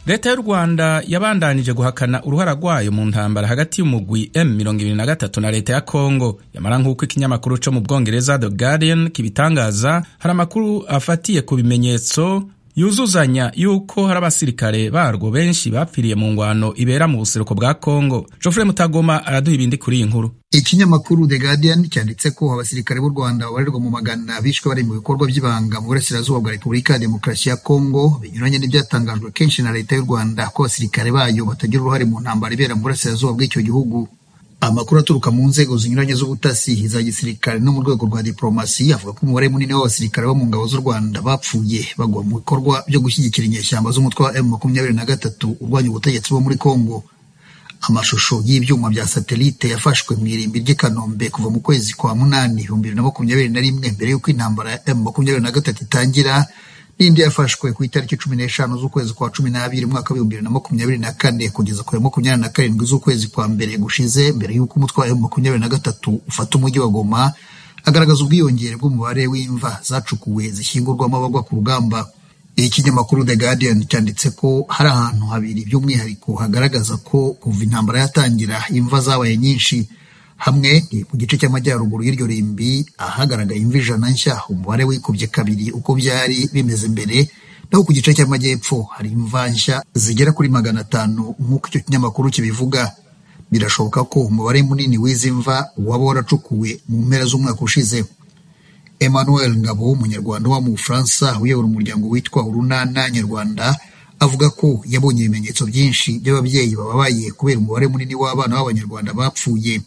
Leta y'u Rwanda yabandanije guhakana uruhara rwayo mu ntambara hagati y'umugwi M23 na leta ya Kongo. Yamara nk'uko ikinyamakuru cyo mu Bwongereza The Guardian kibitangaza, hari amakuru afatiye ku bimenyetso yuzuzanya yuko hari abasirikare barwo benshi bapfiriye mu ngwano ibera mu buseruko bwa Kongo. Geoffrey Mutagoma araduha ibindi kuri iyi nkuru. Ikinyamakuru The Guardian cyanditse ko abasirikare b'u Rwanda babarirwa mu magana bishwe bari mu bikorwa by'ibanga mu burasirazuba bwa Repubulika ya Demokarasi ya Kongo, binyuranye n'ibyatangajwe kenshi na leta y'u Rwanda ko abasirikare bayo batagira uruhare mu ntambara ibera mu burasirazuba bw'icyo gihugu. Amakuru aturuka mu nzego zinyuranye z'ubutasi za gisirikare no mu rwego rwa diplomasi avuga ko umubare munini w'abasirikare bo mu ngabo z'u Rwanda bapfuye bagwa mu bikorwa byo gushyigikira inyeshyamba z'umutwe wa M23 urwanya ubutegetsi bwo muri Kongo. Amashusho y'ibyuma bya satelite yafashwe mu irimbi ry'i Kanombe kuva mu kwezi kwa munani 2021 mbere y'uko intambara ya M23 itangira, n'indi yafashwe ku itariki 15 z'ukwezi kwa 12 mwaka wa 2024 kugeza ku 27 z'ukwezi kwa mbere gushize mbere y'uko umutwe wa M23 ufata umujyi wa Goma, agaragaza ubwiyongere bw'umubare w'imva zacukuwe zishyingurwamo abagwa ku rugamba. Ikinyamakuru The Guardian cyanditse ko hari ahantu habiri by'umwihariko hagaragaza ko kuva intambara yatangira imva zabaye nyinshi. Hamwe ni mu gice cy'amajyaruguru y'iryo rimbi ahagaragaye imva 100 nshya, umubare wikubye kabiri uko byari bimeze mbere, naho ku gice cy'amajyepfo hari imva nshya zigera kuri 500 nk'uko icyo kinyamakuru kibivuga. Birashoboka ko umubare munini w'izi mva waba waracukuwe mu mpera z'umwaka ushize. Emmanuel Ngabo, umunyarwanda wa mu Bufaransa uyobora umuryango witwa Urunana Nyarwanda, avuga ko yabonye ibimenyetso byinshi by'ababyeyi bababaye kubera umubare munini w'abana b'abanyarwanda bapfuye.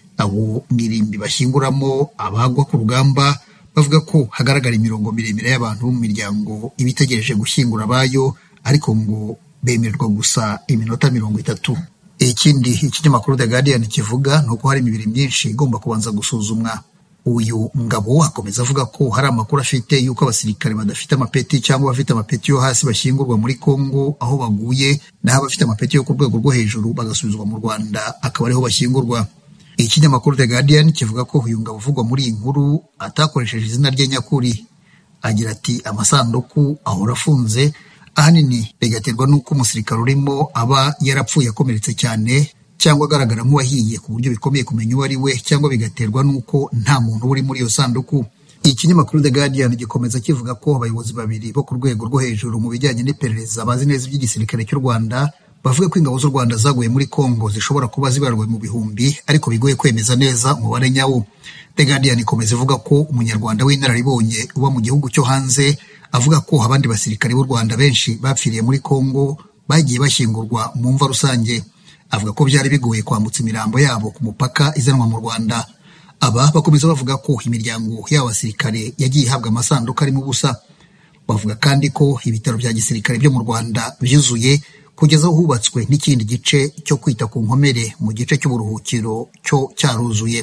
Abo mirimbi bashyinguramo abagwa ku rugamba bavuga ko hagaragara imirongo miremire y'abantu bo mu miryango ibitegereje gushyingura abayo, ariko ngo bemererwa gusa iminota 30. Ikindi ikinyamakuru The Guardian kivuga ni uko hari imibiri myinshi igomba kubanza gusuzumwa. Uyu Ngabo akomeza avuga ko hari amakuru afite yuko abasirikare badafite amapeti cyangwa bafite amapeti yo hasi bashyingurwa muri Kongo aho baguye, naho abafite amapeti yo ku rwego rwo hejuru bagasubizwa mu Rwanda akaba ariho bashyingurwa. Ikinyamakuru The Guardian kivuga ko uyu Ngabo uvugwa muri iyi nkuru atakoresheje izina rye nyakuri. Agira ati amasanduku ahora afunze, ahanini bigaterwa n'uko umusirikare urimo aba yarapfuye akomeretse cyane cyangwa agaragara nk'uwahiye ku buryo bikomeye kumenya uwo ari we, cyangwa bigaterwa n'uko nta muntu uri muri iyo sanduku. Ikinyamakuru The Guardian gikomeza kivuga ko abayobozi babiri bo ku rwego rwo hejuru mu bijyanye n'iperereza bazi neza iby'igisirikare cy'u Rwanda bavuga ko ingabo z'u Rwanda zaguye muri Kongo zishobora kuba zibarwa mu bihumbi, ariko bigoye kwemeza neza umubare nyawo. The Guardian ikomeza ivuga ko umunyarwanda w'inararibonye uba mu gihugu cyo hanze avuga ko abandi basirikare b'u Rwanda benshi bapfiriye muri Kongo bagiye bashyingurwa mu mva rusange. Avuga ko byari bigoye kwambutsa imirambo yabo ku mupaka izanwa mu Rwanda. Aba bakomeza bavuga ko imiryango y'abasirikare yagiye ihabwa amasanduku arimo ubusa. Bavuga kandi ko ibitaro bya gisirikare byo mu Rwanda byuzuye kugeza aho hubatswe n'ikindi gice cyo kwita ku nkomere mu gice cy'uburuhukiro cyo cyaruzuye.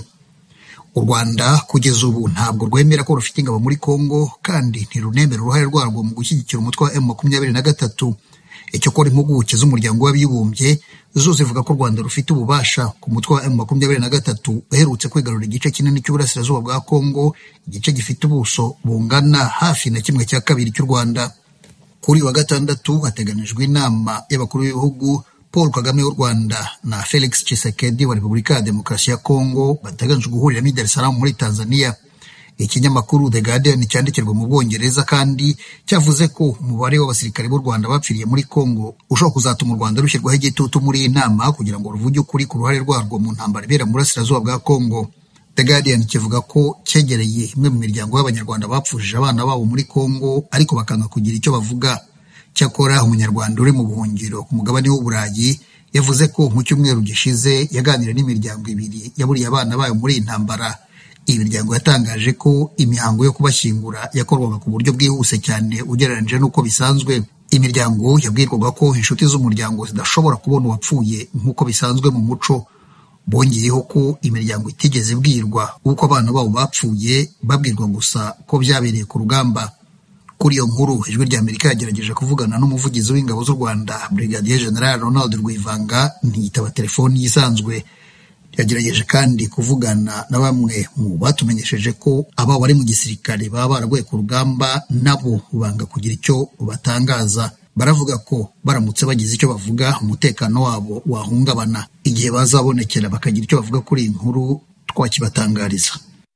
U Rwanda kugeza ubu ntabwo rwemera ko rufite ingabo muri Kongo, kandi ntirunemera uruhare rwarwo mu gushyigikira umutwe wa M23. Icyakora impuguke z'umuryango w'abibumbye zo zivuga ko u Rwanda rufite ububasha ku mutwe wa M23 uherutse kwigarurira igice kinini cy'uburasirazuba bwa Kongo, igice gifite ubuso bungana hafi na 1/2 cy'u Rwanda. Kuri wa gatandatu hateganijwe inama y'abakuru b'ibihugu. Paul Kagame w'u Rwanda na Felix Tshisekedi wa Repubulika ya Demokarasi ya Kongo bateganyijwe guhurira i Dar es Salaam muri Tanzania. Ikinyamakuru The Guardian cyandikirwa mu Bwongereza kandi cyavuze ko umubare w'abasirikare b'u Rwanda bapfiriye muri Kongo ushobora kuzatuma u Rwanda rushyirwaho igitutu muri iyi nama kugira ngo ruvuge ukuri ku ruhare rwarwo mu ntambara ibera mu burasirazuba bwa Kongo. The Guardian kivuga ko cyegereye imwe mu miryango y'abanyarwanda bapfushije abana babo muri Kongo, ariko bakanga kugira icyo bavuga. Cyakora umunyarwanda uri mu buhungiro ku mugabane w'Uburayi yavuze ko mu cyumweru gishize yaganira n'imiryango ibiri yaburiye abana bayo muri iyi ntambara. Iyi miryango yatangaje ko imihango yo kubashyingura yakorwaga ku buryo bwihuse cyane ugereranyije n'uko bisanzwe. Imiryango yabwirwaga ko inshuti z'umuryango zidashobora kubona uwapfuye nk'uko bisanzwe mu muco. Bongeyeho ko imiryango itigeze ibwirwa uko abana babo bapfuye, babwirwa gusa ko byabereye ku rugamba. Kuri iyo nkuru Ijwi ry'Amerika yagerageje kuvugana n'umuvugizi w'ingabo z'u Rwanda Brigadier General Ronald Rwivanga, ntiyitaba telefoni isanzwe. Yagerageje kandi kuvugana na bamwe mu batumenyesheje ko aba bari mu gisirikare baba baraguye ku rugamba nabo banga kugira icyo batangaza. baravuga ko baramutse bagize icyo bavuga umutekano wabo wahungabana. Igihe bazabonekera bakagira icyo bavuga kuri iyi nkuru twakibatangariza.